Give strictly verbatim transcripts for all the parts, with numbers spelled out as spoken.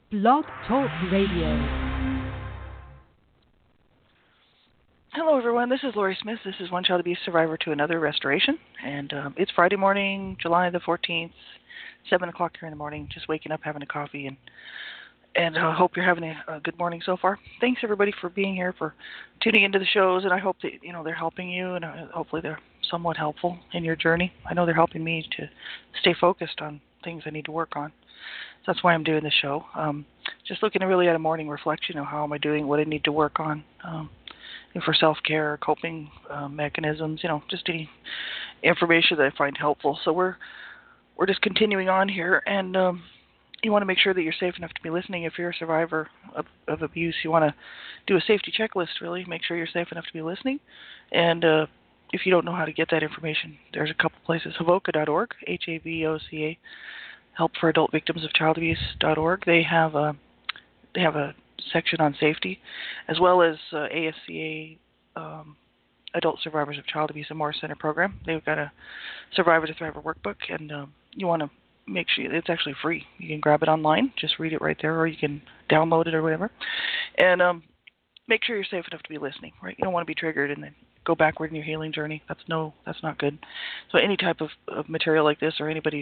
Blog Talk Radio. Hello, everyone. This is Lori Smith. This is One Child Abuse Survivor to Another Restoration. And um, it's Friday morning, July the fourteenth, seven o'clock here in the morning, just waking up, having a coffee, and and I uh, hope you're having a, a good morning so far. Thanks, everybody, for being here, for tuning into the shows, and I hope that, you know, they're helping you, and uh, hopefully they're somewhat helpful in your journey. I know they're helping me to stay focused on things I need to work on. So that's why I'm doing the show. Um, just looking really at a morning reflection of how am I doing, what I need to work on. Um, for self-care, coping uh, mechanisms, you know, just any information that I find helpful. So we're we're just continuing on here, and um, you want to make sure that you're safe enough to be listening. If you're a survivor of, of abuse, you want to do a safety checklist, really. Make sure you're safe enough to be listening. And uh, if you don't know how to get that information, there's a couple places. Havoca dot org, H A V O C A, Help for Adult Victims of Child Abuse dot org. They have a, they have a section on safety, as well as uh, A S C A, um, Adult Survivors of Child Abuse and More Center program. They've got a Survivor to Thriver workbook, and um, you want to make sure it's actually free. You can grab it online, just read it right there, or you can download it or whatever. And um, make sure you're safe enough to be listening, right? You don't want to be triggered and then go backward in your healing journey. That's no, that's not good. So any type of, of material like this, or anybody's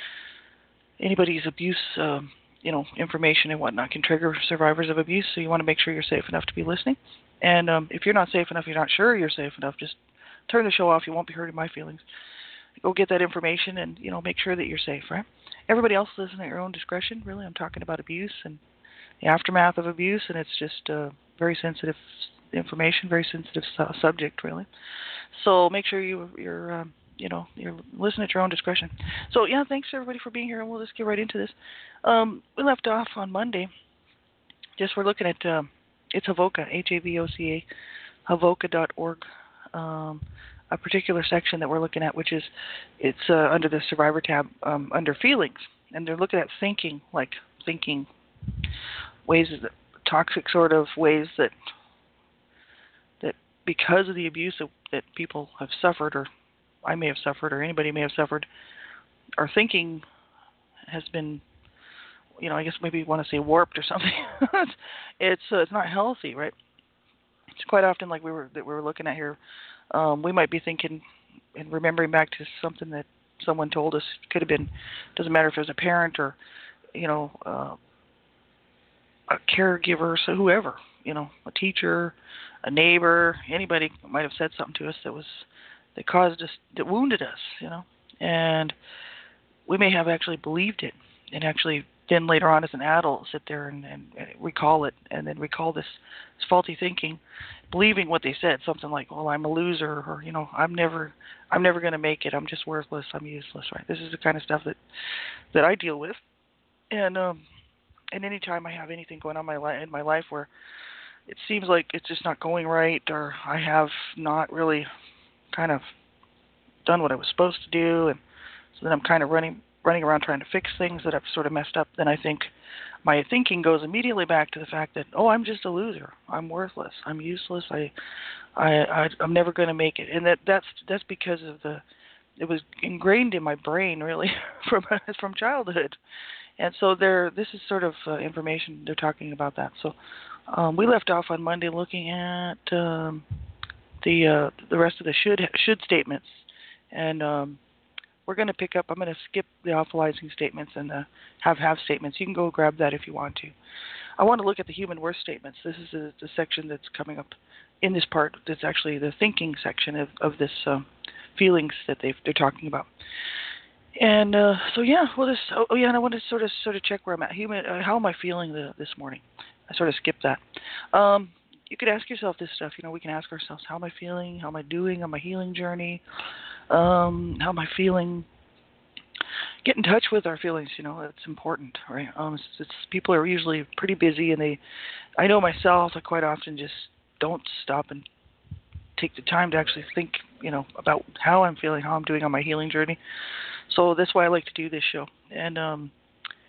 anybody's abuse, um, you know, information and whatnot can trigger survivors of abuse, so you want to make sure you're safe enough to be listening. And um, if you're not safe enough, you're not sure you're safe enough, just turn the show off. You won't be hurting my feelings. Go get that information and, you know, make sure that you're safe, right? Everybody else listen at your own discretion, really. I'm talking about abuse and the aftermath of abuse, and it's just uh, very sensitive information, very sensitive su- subject, really. So make sure you, you're... Um, you know, you're listening at your own discretion. So, yeah, thanks, everybody, for being here, and we'll just get right into this. Um, we left off on Monday. Just we're looking at, um, it's Havoca, H A V O C A, Havoca dot org, um, a particular section that we're looking at, which is, it's uh, under the Survivor tab, um, under Feelings. And they're looking at thinking, like thinking, ways that, toxic sort of ways that, that because of the abuse that, that people have suffered, or I may have suffered, or anybody may have suffered, our thinking has been, you know, I guess maybe you want to say warped or something. it's uh, it's not healthy, right? It's quite often like we were that we were looking at here. Um, we might be thinking and remembering back to something that someone told us. It could have been, doesn't matter if it was a parent or, you know, uh, a caregiver, so whoever, you know, a teacher, a neighbor, anybody might have said something to us that was that caused us, that wounded us, you know, and we may have actually believed it, and actually then later on as an adult sit there and, and, and recall it, and then recall this, this faulty thinking, believing what they said, something like, well, I'm a loser, or, you know, I'm never, I'm never going to make it, I'm just worthless, I'm useless, right? This is the kind of stuff that, that I deal with, and um, and any time I have anything going on in my, li- in my life where it seems like it's just not going right, or I have not really kind of done what I was supposed to do, and so then I'm kind of running running around trying to fix things that I've sort of messed up, then I think my thinking goes immediately back to the fact that, oh, I'm just a loser, I'm worthless, I'm useless, I, I, I I'm never going to make it, and that that's that's because of the, it was ingrained in my brain really from from childhood, and so there, this is sort of uh, information they're talking about that. So um, we left off on Monday looking at. Um, the uh, the rest of the should should statements, and um, we're going to pick up. I'm going to skip the awfulizing statements and the have have statements. You can go grab that if you want to. I want to look at the human worth statements. This is the, the section that's coming up in this part. That's actually the thinking section of of this um, feelings that they they're talking about. And uh, so yeah, well this oh, oh yeah, and I want to sort of sort of check where I'm at. Human, uh, how am I feeling the, this morning? I sort of skipped that. Um, You could ask yourself this stuff. You know, we can ask ourselves, how am I feeling? How am I doing on my healing journey? Um, how am I feeling? Get in touch with our feelings. You know, it's important, right? Um, it's, it's people are usually pretty busy, and they, I know myself, I quite often just don't stop and take the time to actually think, you know, about how I'm feeling, how I'm doing on my healing journey. So that's why I like to do this show. And um,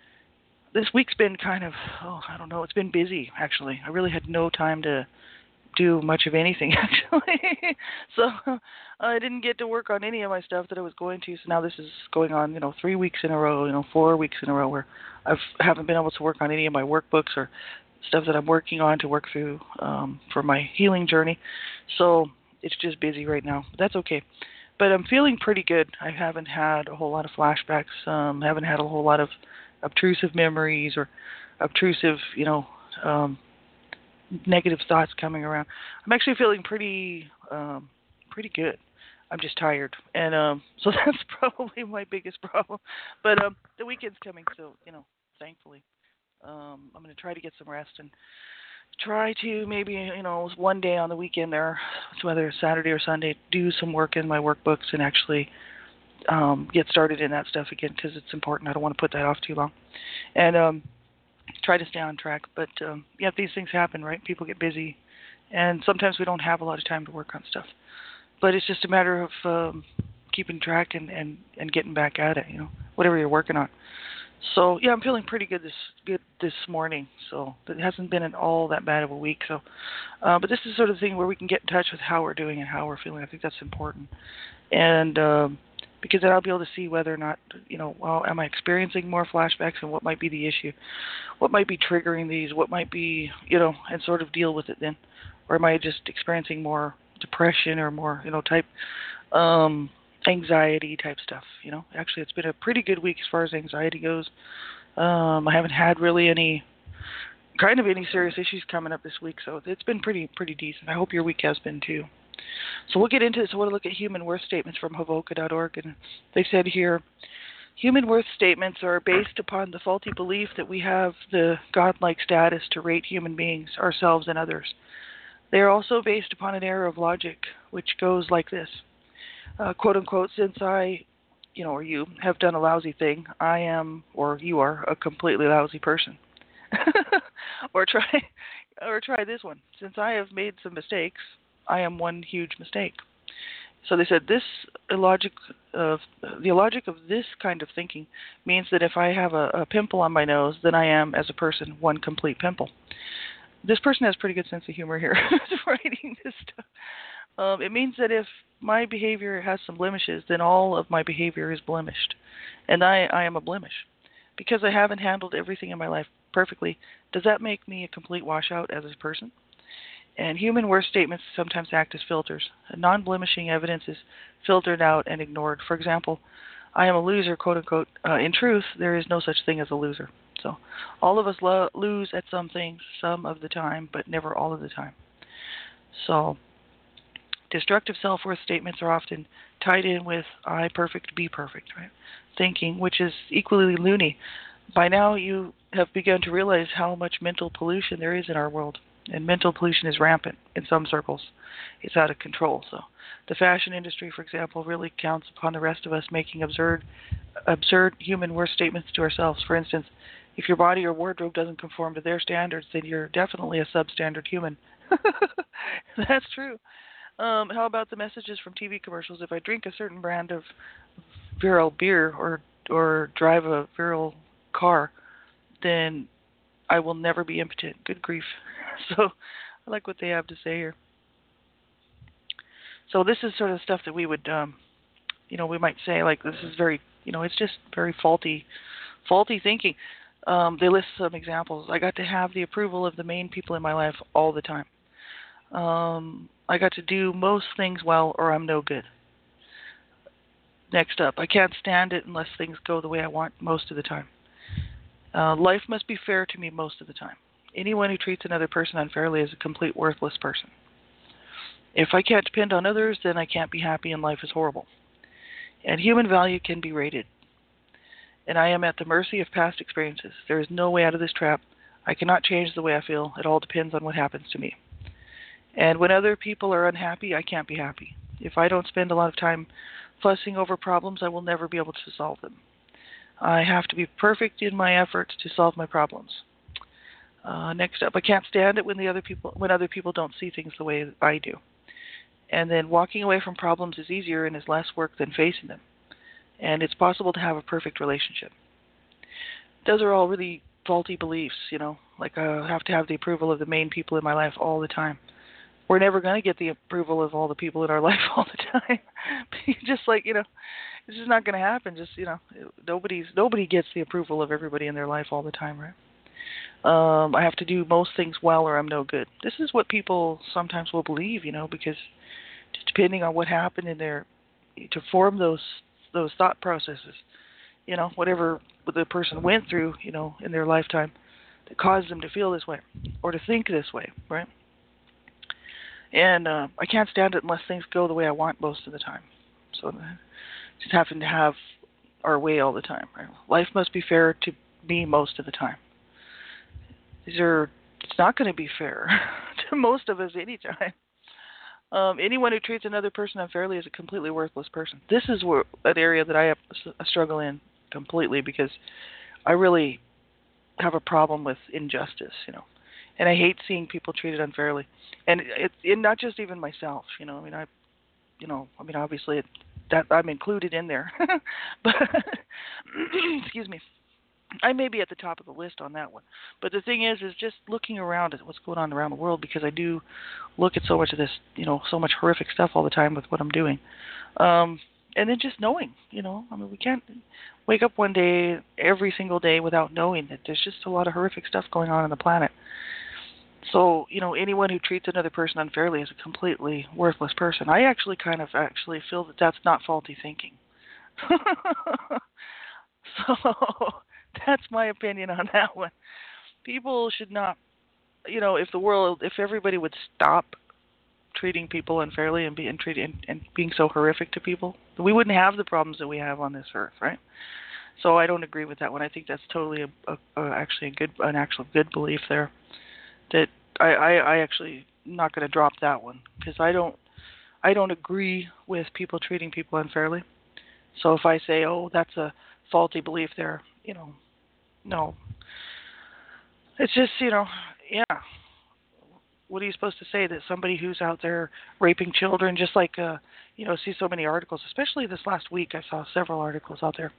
this week's been kind of, oh, I don't know, it's been busy, actually. I really had no time to do much of anything actually. So I didn't get to work on any of my stuff that I was going to. So now this is going on, you know, three weeks in a row, you know, four weeks in a row where I haven't been able to work on any of my workbooks or stuff that I'm working on to work through um, for my healing journey. So it's just busy right now. That's okay. But I'm feeling pretty good. I haven't had a whole lot of flashbacks. Um, haven't had a whole lot of obtrusive memories or obtrusive, you know, um, negative thoughts coming around. I'm actually feeling pretty, um, pretty good. I'm just tired, and um, so that's probably my biggest problem. But um, the weekend's coming, so you know, thankfully, um, I'm going to try to get some rest and try to maybe, you know, one day on the weekend there, whether it's Saturday or Sunday, do some work in my workbooks and actually um, get started in that stuff again because it's important. I don't want to put that off too long, and um, try to stay on track. But um, yeah, these things happen, right? People get busy, and sometimes we don't have a lot of time to work on stuff. But it's just a matter of um, keeping track and, and, and getting back at it, you know, whatever you're working on. So yeah, I'm feeling pretty good this good this morning. So it hasn't been an all that bad of a week. So, uh, but this is sort of the thing where we can get in touch with how we're doing and how we're feeling. I think that's important, and um, because then I'll be able to see whether or not, you know, well, am I experiencing more flashbacks and what might be the issue, what might be triggering these, what might be, you know, and sort of deal with it then, or am I just experiencing more depression or more, you know, type um, anxiety type stuff, you know. Actually, it's been a pretty good week as far as anxiety goes. Um, I haven't had really any kind of any serious issues coming up this week, so it's been pretty pretty decent. I hope your week has been too. So we'll get into this. I want to look at human worth statements from Hovoka dot org, and they said here, human worth statements are based upon the faulty belief that we have the godlike status to rate human beings, ourselves, and others. They are also based upon an error of logic, which goes like this. Uh, quote unquote, since I, you know, or you have done a lousy thing, I am, or you are, a completely lousy person. or try, or try this one. Since I have made some mistakes, I am one huge mistake. So they said this illogic of the illogic of this kind of thinking means that if I have a, a pimple on my nose, then I am, as a person, one complete pimple. This person has pretty good sense of humor here, writing this stuff. Um, it means that if my behavior has some blemishes, then all of my behavior is blemished, and I, I am a blemish. Because I haven't handled everything in my life perfectly, does that make me a complete washout as a person? And human worth statements sometimes act as filters. Non-blemishing evidence is filtered out and ignored. For example, I am a loser, quote unquote. Uh, in truth, there is no such thing as a loser. So all of us lo- lose at some things some of the time, but never all of the time. So destructive self-worth statements are often tied in with I perfect, be perfect, right? Thinking, which is equally loony. By now you have begun to realize how much mental pollution there is in our world. And mental pollution is rampant in some circles. It's out of control. So the fashion industry, for example, really counts upon the rest of us making absurd, absurd human worth statements to ourselves. For instance, if your body or wardrobe doesn't conform to their standards, then you're definitely a substandard human. That's true. Um, how about the messages from T V commercials? If I drink a certain brand of virile beer or or drive a virile car, then I will never be impotent. Good grief. So I like what they have to say here. So this is sort of stuff that we would, um, you know, we might say like this is very, you know, it's just very faulty, faulty thinking. Um, they list some examples. I got to have the approval of the main people in my life all the time. Um, I got to do most things well or I'm no good. Next up, I can't stand it unless things go the way I want most of the time. Uh, life must be fair to me most of the time. Anyone who treats another person unfairly is a complete worthless person. If I can't depend on others, then I can't be happy and life is horrible. And human value can be rated. And I am at the mercy of past experiences. There is no way out of this trap. I cannot change the way I feel. It all depends on what happens to me. And when other people are unhappy, I can't be happy. If I don't spend a lot of time fussing over problems, I will never be able to solve them. I have to be perfect in my efforts to solve my problems. Uh, next up, I can't stand it when the other people when other people don't see things the way I do. And then walking away from problems is easier and is less work than facing them. And it's possible to have a perfect relationship. Those are all really faulty beliefs, you know, like I have to have the approval of the main people in my life all the time. we're never going to get the approval of all the people in our life all the time. Just like, you know, it's just not going to happen. Just, you know, nobody's nobody gets the approval of everybody in their life all the time, right? Um, I have to do most things well or I'm no good. This is what people sometimes will believe, you know, because depending on what happened in their, to form those those thought processes, you know, whatever the person went through, you know, in their lifetime that caused them to feel this way or to think this way, right? And uh, I can't stand it unless things go the way I want most of the time. So just having to have our way all the time. Right? Life must be fair to me most of the time. These are, it's not going to be fair to most of us anytime. Um, anyone who treats another person unfairly is a completely worthless person. This is where, an area that I have a struggle in completely because I really have a problem with injustice, you know, and I hate seeing people treated unfairly, and it's it, not just even myself, you know. I mean, I, you know, I mean, obviously it, that I'm included in there, but excuse me. I may be at the top of the list on that one. But the thing is, is just looking around at what's going on around the world, because I do look at so much of this, you know, so much horrific stuff all the time with what I'm doing. Um, and then just knowing, you know, I mean, we can't wake up one day, every single day, without knowing that there's just a lot of horrific stuff going on on the planet. So, you know, anyone who treats another person unfairly is a completely worthless person. I actually kind of actually feel that that's not faulty thinking. So that's my opinion on that one. People should not, you know, if the world, if everybody would stop treating people unfairly and be and treating and, and being so horrific to people, we wouldn't have the problems that we have on this earth, right? So I don't agree with that one. I think that's totally a, a, a actually a good, an actual good belief there. That I, I, I actually am not going to drop that one because I don't, I don't agree with people treating people unfairly. So if I say, oh, that's a faulty belief there, you know, no. It's just, you know, yeah. What are you supposed to say that somebody who's out there raping children, just like, uh, you know, see so many articles, especially this last week, I saw several articles out there,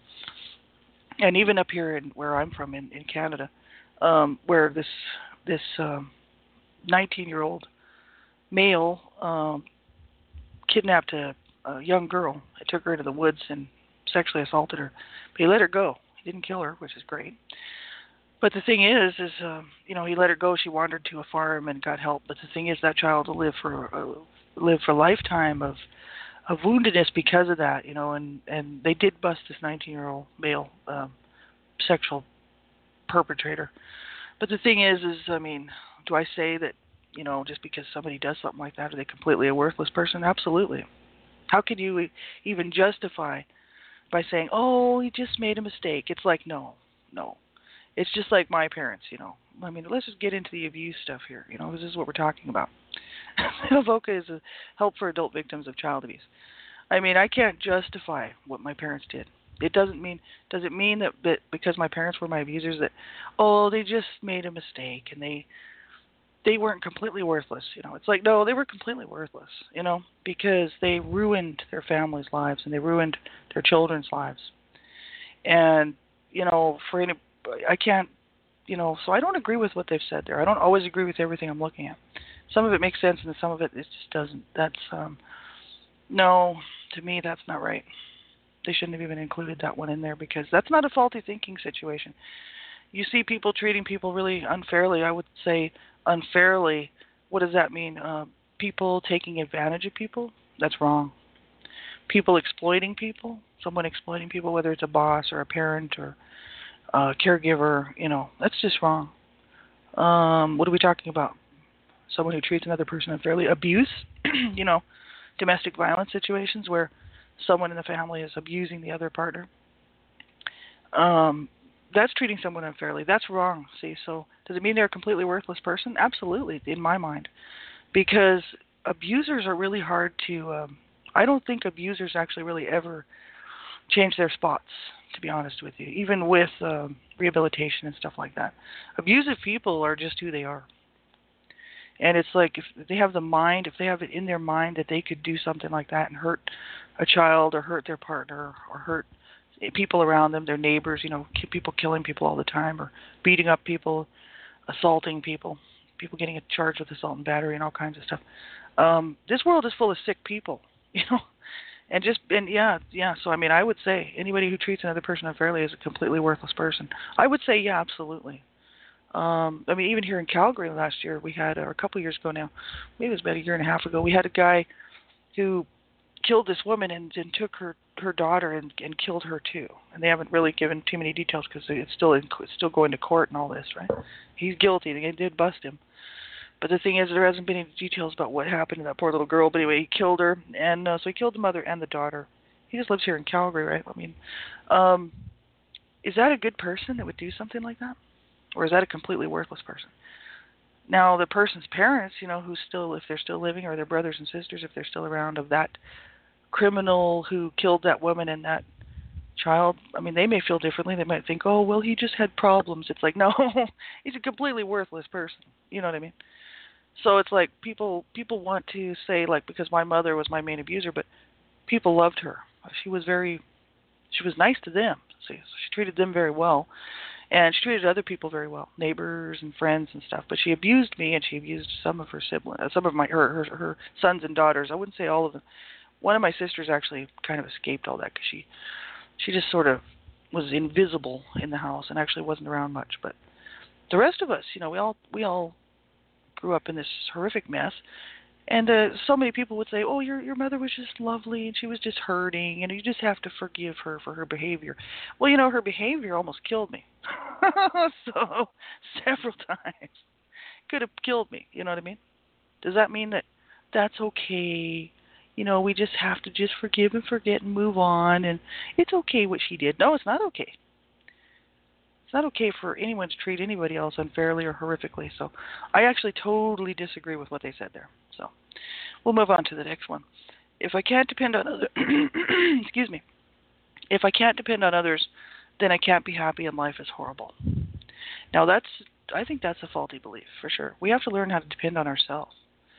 and even up here in where I'm from in, in Canada, um, where this this um, nineteen-year-old male um, kidnapped a, a young girl. He took her into the woods and sexually assaulted her, but he let her go. He didn't kill her, which is great. But the thing is, is um, you know, he let her go. She wandered to a farm and got help. But the thing is, that child will live for uh, live for a lifetime of of woundedness because of that. You know, and, and they did bust this nineteen-year-old male um, sexual perpetrator. But the thing is, is I mean, do I say that, you know, just because somebody does something like that, are they completely a worthless person? Absolutely. How could you even justify by saying, oh, he just made a mistake? It's like, no, no. It's just like my parents, you know. I mean, let's just get into the abuse stuff here, you know, because this is what we're talking about. VOCA is a help for adult victims of child abuse. I mean, I can't justify what my parents did. It doesn't mean, does it mean that, that because my parents were my abusers that, oh, they just made a mistake and they they weren't completely worthless, you know. It's like, no, they were completely worthless, you know, because they ruined their families' lives and they ruined their children's lives. And, you know, for any, I can't, you know, so I don't agree with what they've said there. I don't always agree with everything I'm looking at. Some of it makes sense and some of it, it just doesn't. That's, um, no, to me, that's not right. They shouldn't have even included that one in there because that's not a faulty thinking situation. You see people treating people really unfairly. I would say unfairly. What does that mean? Uh, people taking advantage of people? That's wrong. People exploiting people? Someone exploiting people, whether it's a boss or a parent or a caregiver, you know, that's just wrong. Um, what are we talking about? Someone who treats another person unfairly? Abuse? You know, domestic violence situations where someone in the family is abusing the other partner. Um, that's treating someone unfairly. That's wrong, see. So does it mean they're a completely worthless person? Absolutely, in my mind. Because abusers are really hard to, um, I don't think abusers actually really ever change their spots, to be honest with you, even with um, rehabilitation and stuff like that. Abusive people are just who they are. And it's like if they have the mind, if they have it in their mind that they could do something like that and hurt a child or hurt their partner or hurt people around them, their neighbors, you know, people killing people all the time or beating up people, assaulting people, people getting charged with assault and battery and all kinds of stuff. Um, this world is full of sick people, you know, and just and yeah, yeah. So I mean, I would say anybody who treats another person unfairly is a completely worthless person. I would say yeah, absolutely. Um, I mean, even here in Calgary last year, we had, or a couple of years ago now, maybe it was about a year and a half ago, we had a guy who killed this woman and, and took her her daughter and and killed her too. And they haven't really given too many details because it's still in, it's still going to court and all this, right? He's guilty. They did bust him. But the thing is, there hasn't been any details about what happened to that poor little girl. But anyway, he killed her, and uh, so he killed the mother and the daughter. He just lives here in Calgary, right? I mean, um, is that a good person that would do something like that? Or is that a completely worthless person? Now, the person's parents, you know, who's still, if they're still living, or their brothers and sisters, if they're still around, of that criminal who killed that woman and that child, I mean, they may feel differently. They might think, oh, well, he just had problems. It's like, no, he's a completely worthless person. You know what I mean? So it's like people people want to say, like, because my mother was my main abuser, but people loved her. She was very, she was nice to them. See, so she treated them very well. And she treated other people very well, neighbors and friends and stuff. But she abused me, and she abused some of her siblings, some of my her her, her sons and daughters. I wouldn't say all of them. One of my sisters actually kind of escaped all that because she she just sort of was invisible in the house and actually wasn't around much. But the rest of us, you know, we all we all grew up in this horrific mess. And uh, so many people would say, oh, your your mother was just lovely and she was just hurting and you just have to forgive her for her behavior. Well, you know, her behavior almost killed me. So, several times. Could have killed me, you know what I mean? Does that mean that that's okay? You know, we just have to just forgive and forget and move on and it's okay what she did. No, it's not okay. It's not okay for anyone to treat anybody else unfairly or horrifically. So I actually totally disagree with what they said there. So we'll move on to the next one. If I can't depend on other, excuse me, if I can't depend on others, then I can't be happy and life is horrible. Now that's, I think that's a faulty belief for sure. We have to learn how to depend on ourselves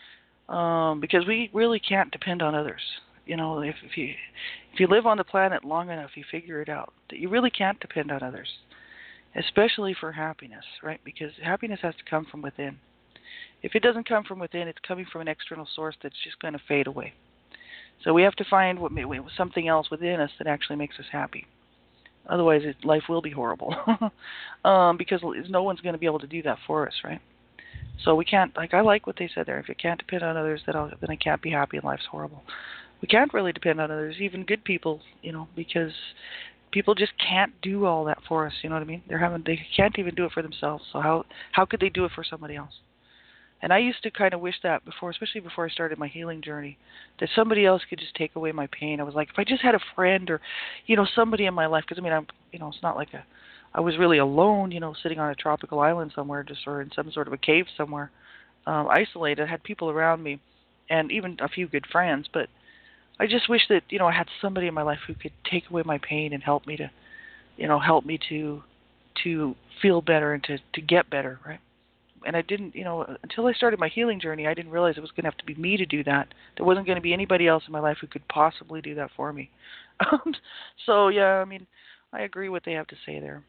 um, because we really can't depend on others. You know, if, if you if you live on the planet long enough, you figure it out that you really can't depend on others. Especially for happiness, right? Because happiness has to come from within. If it doesn't come from within, it's coming from an external source that's just going to fade away. So we have to find what something else within us that actually makes us happy. Otherwise, it, life will be horrible. um, because no one's going to be able to do that for us, right? So we can't, like I like what they said there, if you can't depend on others, then, I'll, then I can't be happy and life's horrible. We can't really depend on others, even good people, you know, because people just can't do all that for us, you know what I mean? They're having they can't even do it for themselves. So how how could they do it for somebody else? And I used to kind of wish that before, especially before I started my healing journey, that somebody else could just take away my pain. I was like, if I just had a friend or, you know, somebody in my life, because I mean, I'm, you know, it's not like a, I was really alone, you know, sitting on a tropical island somewhere, just or in some sort of a cave somewhere, um, isolated. I had people around me, and even a few good friends, but I just wish that, you know, I had somebody in my life who could take away my pain and help me to, you know, help me to to feel better and to, to get better, right? And I didn't, you know, until I started my healing journey, I didn't realize it was going to have to be me to do that. There wasn't going to be anybody else in my life who could possibly do that for me. Um, so, yeah, I mean, I agree what they have to say there.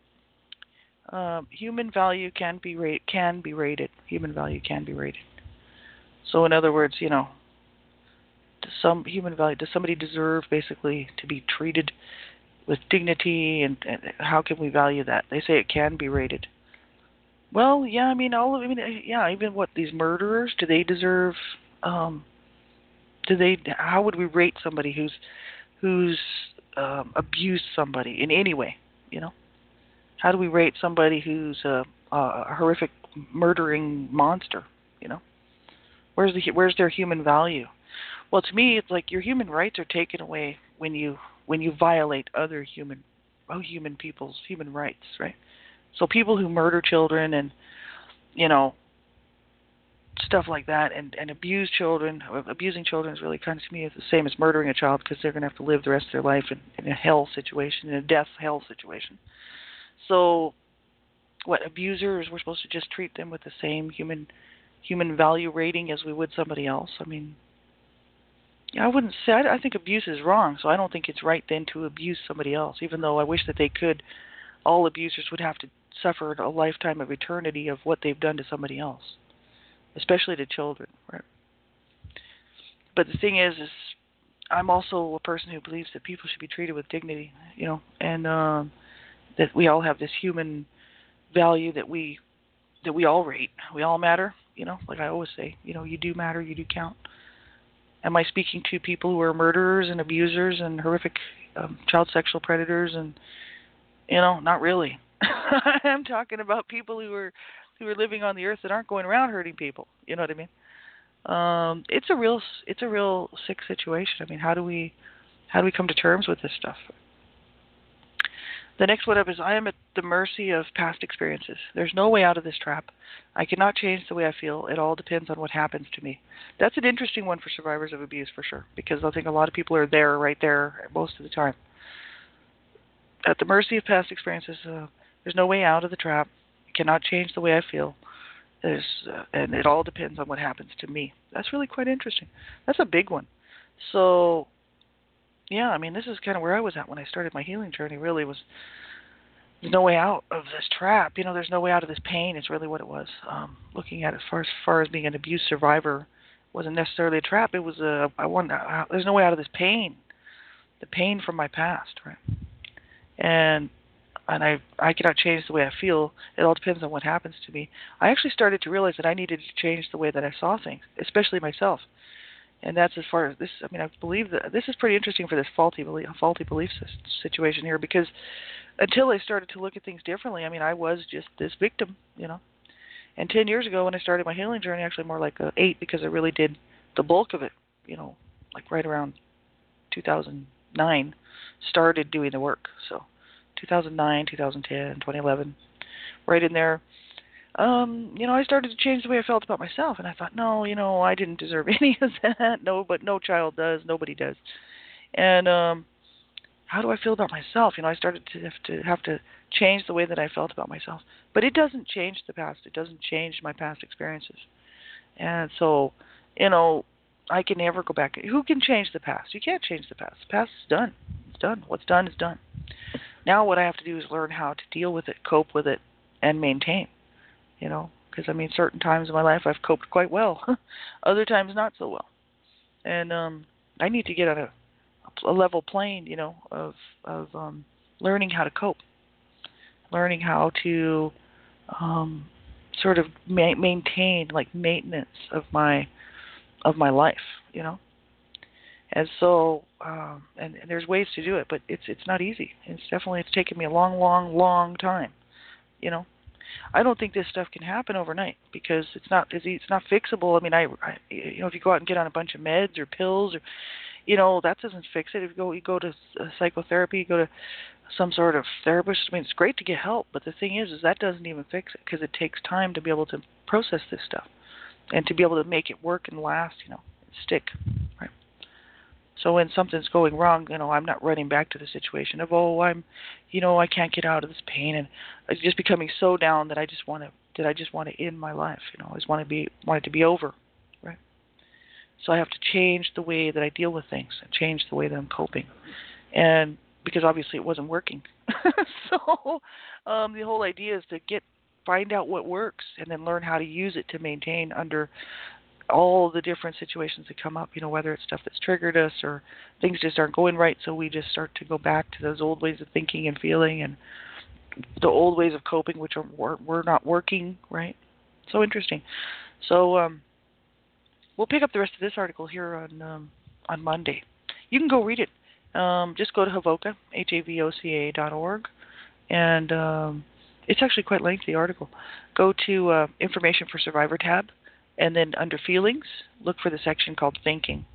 Um, human value can be rate can be rated. Human value can be rated. So, in other words, you know, does some human value, does somebody deserve basically to be treated with dignity, and, and how can we value that? They say it can be rated. Well, yeah, I mean, all of, I mean, yeah, even what, these murderers, do they deserve, um, do they, how would we rate somebody who's, who's um, abused somebody in any way, you know? How do we rate somebody who's a, a horrific murdering monster, you know? Where's the, where's their human value? Well, to me, it's like your human rights are taken away when you when you violate other human, oh, human people's human rights, right? So people who murder children and, you know, stuff like that, and, and abuse children, abusing children is really kind of, to me, it's the same as murdering a child, because they're going to have to live the rest of their life in, in a hell situation, in a death hell situation. So, what, abusers, we're supposed to just treat them with the same human human value rating as we would somebody else? I mean, yeah, I wouldn't say, I, I think abuse is wrong, so I don't think it's right then to abuse somebody else, even though I wish that they could. All abusers would have to suffer a lifetime of eternity of what they've done to somebody else, especially to children, right? but the thing is, is I'm also a person who believes that people should be treated with dignity, you know, and um, that we all have this human value that we that we all rate. We all matter, you know, like I always say, you know, you do matter, you do count. Am I speaking to people who are murderers and abusers and horrific um, child sexual predators? And, you know, not really. I'm talking about people who are who are living on the earth that aren't going around hurting people. You know what I mean? Um, it's a real it's a real sick situation. I mean, how do we how do we come to terms with this stuff? The next one up is, I am at the mercy of past experiences. There's no way out of this trap. I cannot change the way I feel. It all depends on what happens to me. That's an interesting one for survivors of abuse, for sure, because I think a lot of people are there, right there, most of the time. At the mercy of past experiences, uh, there's no way out of the trap. I cannot change the way I feel. There's, uh, and it all depends on what happens to me. That's really quite interesting. That's a big one. So, yeah, I mean, this is kind of where I was at when I started my healing journey, really, was there's no way out of this trap. You know, there's no way out of this pain is really what it was. Um, looking at it as far, as far as being an abuse survivor wasn't necessarily a trap. It was a, I want, uh, there's no way out of this pain, the pain from my past, right? And and I I cannot change the way I feel. It all depends on what happens to me. I actually started to realize that I needed to change the way that I saw things, especially myself. And that's as far as this. I mean, I believe that this is pretty interesting for this faulty belief, faulty belief situation here, because until I started to look at things differently, I mean, I was just this victim, you know. And ten years ago, when I started my healing journey, actually more like a eight, because I really did the bulk of it, you know, like right around two thousand nine, started doing the work. So two thousand nine, two thousand ten, twenty eleven, right in there. Um, you know, I started to change the way I felt about myself, and I thought, no, you know, I didn't deserve any of that. No, but no child does. Nobody does. And um, how do I feel about myself? You know, I started to have to have to change the way that I felt about myself. But it doesn't change the past. It doesn't change my past experiences. And so, you know, I can never go back. Who can change the past? You can't change the past. The past is done. It's done. What's done is done. Now what I have to do is learn how to deal with it, cope with it, and maintain. You know, because, I mean, certain times in my life I've coped quite well. Other times not so well. And um, I need to get on a, a level plane, you know, of, of um, learning how to cope. Learning how to um, sort of ma- maintain, like, maintenance of my of my life, you know. And so, um, and, and there's ways to do it, but it's it's not easy. It's definitely, it's taken me a long, long, long time, you know. I don't think this stuff can happen overnight, because it's not it's not fixable. I mean, I, I you know, if you go out and get on a bunch of meds or pills, or, you know, that doesn't fix it. If you go you go to psychotherapy, you go to some sort of therapist. I mean, it's great to get help, but the thing is, is that doesn't even fix it, because it takes time to be able to process this stuff and to be able to make it work and last, you know, stick, right? So when something's going wrong, you know, I'm not running back to the situation of, oh, I'm, you know, I can't get out of this pain, and it's just becoming so down that I just want to, that I just want to end my life. You know, I just want to be, want it to be over, right? So I have to change the way that I deal with things and change the way that I'm coping, and because obviously it wasn't working. So um, the whole idea is to get, find out what works, and then learn how to use it to maintain under all the different situations that come up, you know, whether it's stuff that's triggered us or things just aren't going right, so we just start to go back to those old ways of thinking and feeling and the old ways of coping, which are we're not working, right? So interesting. So um, we'll pick up the rest of this article here on um, on Monday. You can go read it. Um, just go to Havoca, H A V O C A dot org, and um, it's actually quite a lengthy article. Go to uh, Information for Survivor tab, and then under Feelings, look for the section called Thinking.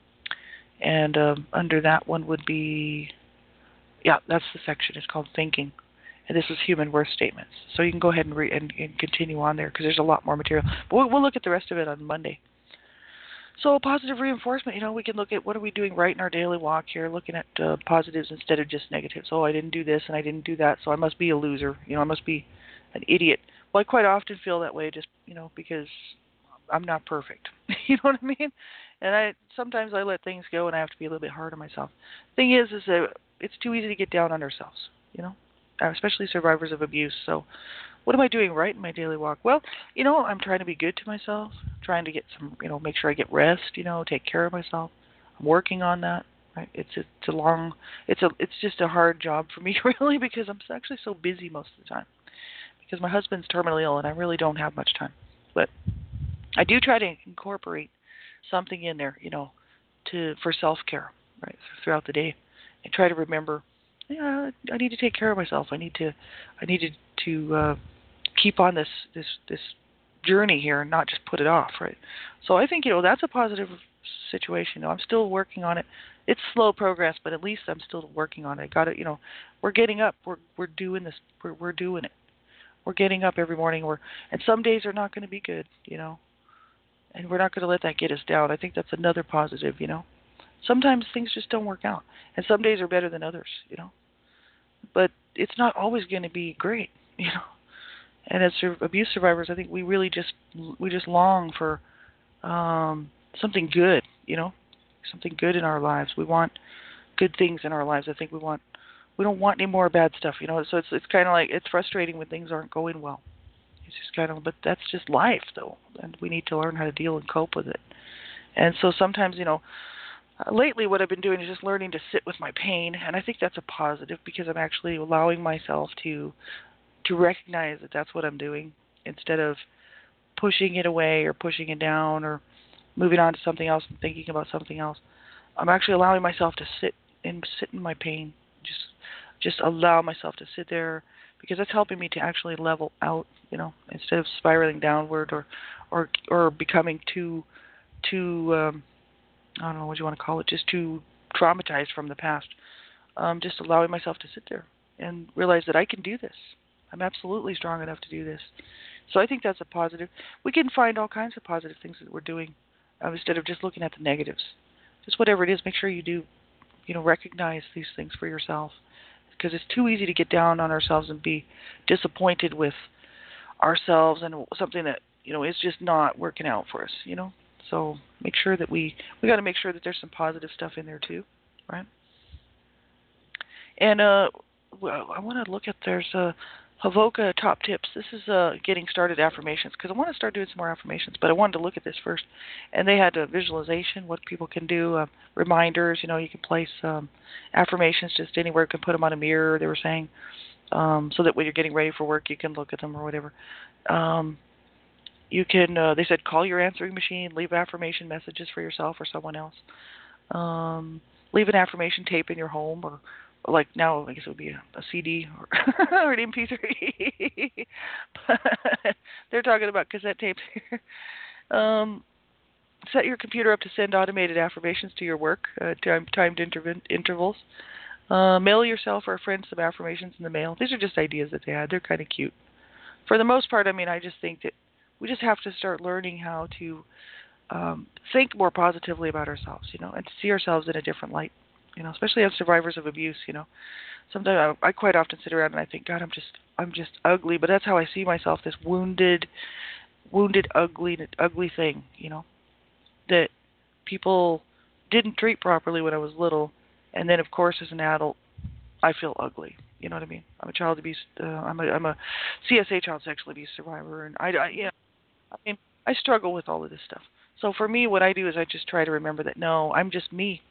And um, under that one would be, yeah, that's the section. It's called Thinking. And this is Human Worth Statements. So you can go ahead and, re- and, and continue on there, because there's a lot more material. But we'll, we'll look at the rest of it on Monday. So positive reinforcement, you know, we can look at what are we doing right in our daily walk here, looking at uh, positives instead of just negatives. Oh, I didn't do this and I didn't do that, so I must be a loser. You know, I must be an idiot. Well, I quite often feel that way just, you know, because I'm not perfect. You know what I mean? And I sometimes I let things go, and I have to be a little bit hard on myself. Thing is, is that it's too easy to get down on ourselves, you know, especially survivors of abuse. So what am I doing right in my daily walk? Well, you know, I'm trying to be good to myself. trying to get some, you know, make sure I get rest, you know, take care of myself. I'm working on that. Right? It's a, it's a long, it's a, it's just a hard job for me really because I'm actually so busy most of the time because my husband's terminally ill and I really don't have much time. But I do try to incorporate something in there, you know, to for self-care, right, throughout the day, and try to remember, yeah, I need to take care of myself. I need to, I need to, to uh, keep on this this this journey here and not just put it off, right? So I think, you know, that's a positive situation. You know, I'm still working on it. It's slow progress, but at least I'm still working on it. I got it. You know, we're getting up. We're we're doing this. We're we're doing it. We're getting up every morning. We're and some days are not going to be good. You know, and we're not going to let that get us down. I think that's another positive. You know, sometimes things just don't work out, and some days are better than others. You know, but it's not always going to be great. You know, and as sur- abuse survivors, I think we really just we just long for um, something good. You know. Something good in our lives. We want good things in our lives. I think we want we don't want any more bad stuff, you know. So it's it's kind of like it's frustrating when things aren't going well. It's just kind of, but that's just life, though, and we need to learn how to deal and cope with it. And so sometimes, you know, uh, lately what I've been doing is just learning to sit with my pain, and I think that's a positive because I'm actually allowing myself to to recognize that that's what I'm doing instead of pushing it away or pushing it down or moving on to something else and thinking about something else. I'm actually allowing myself to sit and sit in my pain. Just just allow myself to sit there because that's helping me to actually level out, you know, instead of spiraling downward or or or becoming too too um I don't know what you want to call it, just too traumatized from the past. Um just allowing myself to sit there and realize that I can do this. I'm absolutely strong enough to do this. So I think that's a positive. We can find all kinds of positive things that we're doing Uh, instead of just looking at the negatives. Just whatever it is, make sure you do, you know, recognize these things for yourself. Because it's too easy to get down on ourselves and be disappointed with ourselves and something that, you know, is just not working out for us, you know. So make sure that we, we got to make sure that there's some positive stuff in there too, right? And uh, well, I want to look at, there's a, Havoka Top Tips. This is uh, getting started affirmations because I want to start doing some more affirmations, but I wanted to look at this first. And they had a visualization, what people can do, uh, reminders. You know, you can place um, affirmations just anywhere. You can put them on a mirror, they were saying, um, so that when you're getting ready for work, you can look at them or whatever. Um, you can, uh, they said, call your answering machine, leave affirmation messages for yourself or someone else. Um, leave an affirmation tape in your home or like now, I guess it would be a, a C D or, or an M P three. But they're talking about cassette tapes here. Um, set your computer up to send automated affirmations to your work, uh, time, timed interv- intervals. Uh, mail yourself or a friend some affirmations in the mail. These are just ideas that they had. They're kind of cute. For the most part, I mean, I just think that we just have to start learning how to um, think more positively about ourselves, you know, and to see ourselves in a different light. You know, especially as survivors of abuse, you know. Sometimes I, I quite often sit around and I think, God, I'm just, I'm just ugly. But that's how I see myself, this wounded, wounded, ugly, ugly thing, you know, that people didn't treat properly when I was little. And then, of course, as an adult, I feel ugly. You know what I mean? I'm a child abuse, uh, I'm a, I'm a C S A, child sexual abuse survivor. And I, I, yeah, I mean, I struggle with all of this stuff. So for me, what I do is I just try to remember that, no, I'm just me.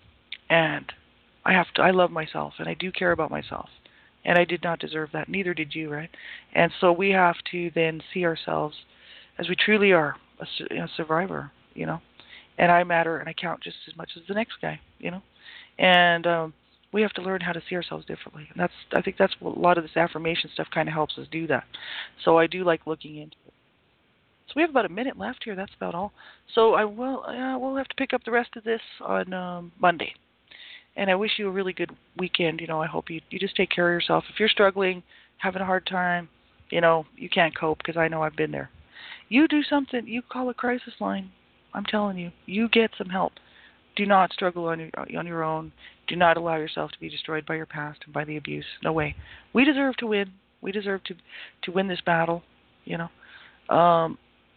And I have to, I love myself, and I do care about myself. And I did not deserve that. Neither did you, right? And so we have to then see ourselves as we truly are, a, a survivor, you know. And I matter, and I count just as much as the next guy, you know. And um, we have to learn how to see ourselves differently. And that's, I think that's what a lot of this affirmation stuff kind of helps us do that. So I do like looking into it. So we have about a minute left here. That's about all. So I will, uh, we'll have to pick up the rest of this on um, Monday. And I wish you a really good weekend. You know, I hope you, you just take care of yourself. If you're struggling, having a hard time, you know, you can't cope because I know I've been there. You do something. You call a crisis line. I'm telling you, you get some help. Do not struggle on your, on your own. Do not allow yourself to be destroyed by your past and by the abuse. No way. We deserve to win. We deserve to to win this battle, you know. Um,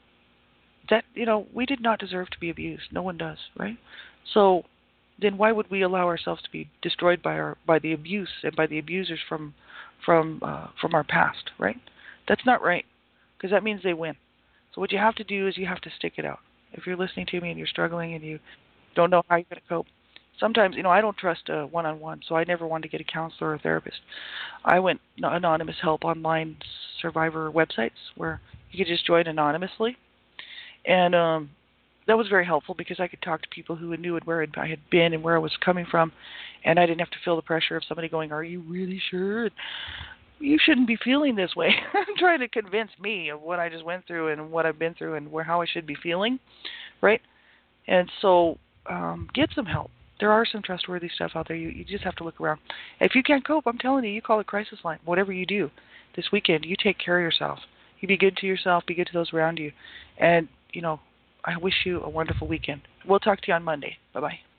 that, you know, we did not deserve to be abused. No one does, right? So then why would we allow ourselves to be destroyed by our by the abuse and by the abusers from from uh, from our past, right? That's not right, because that means they win. So what you have to do is you have to stick it out. If you're listening to me and you're struggling and you don't know how you're going to cope, sometimes, you know, I don't trust a one-on-one, so I never wanted to get a counselor or a therapist. I went anonymous help online survivor websites where you could just join anonymously. And um, that was very helpful because I could talk to people who knew where I had been and where I was coming from, and I didn't have to feel the pressure of somebody going, "Are you really sure? You shouldn't be feeling this way." Trying to convince me of what I just went through and what I've been through and where how I should be feeling, right? And so um, get some help. There are some trustworthy stuff out there. You, you just have to look around. If you can't cope, I'm telling you, you call a crisis line. Whatever you do this weekend, you take care of yourself. You be good to yourself, be good to those around you. And, you know, I wish you a wonderful weekend. We'll talk to you on Monday. Bye-bye.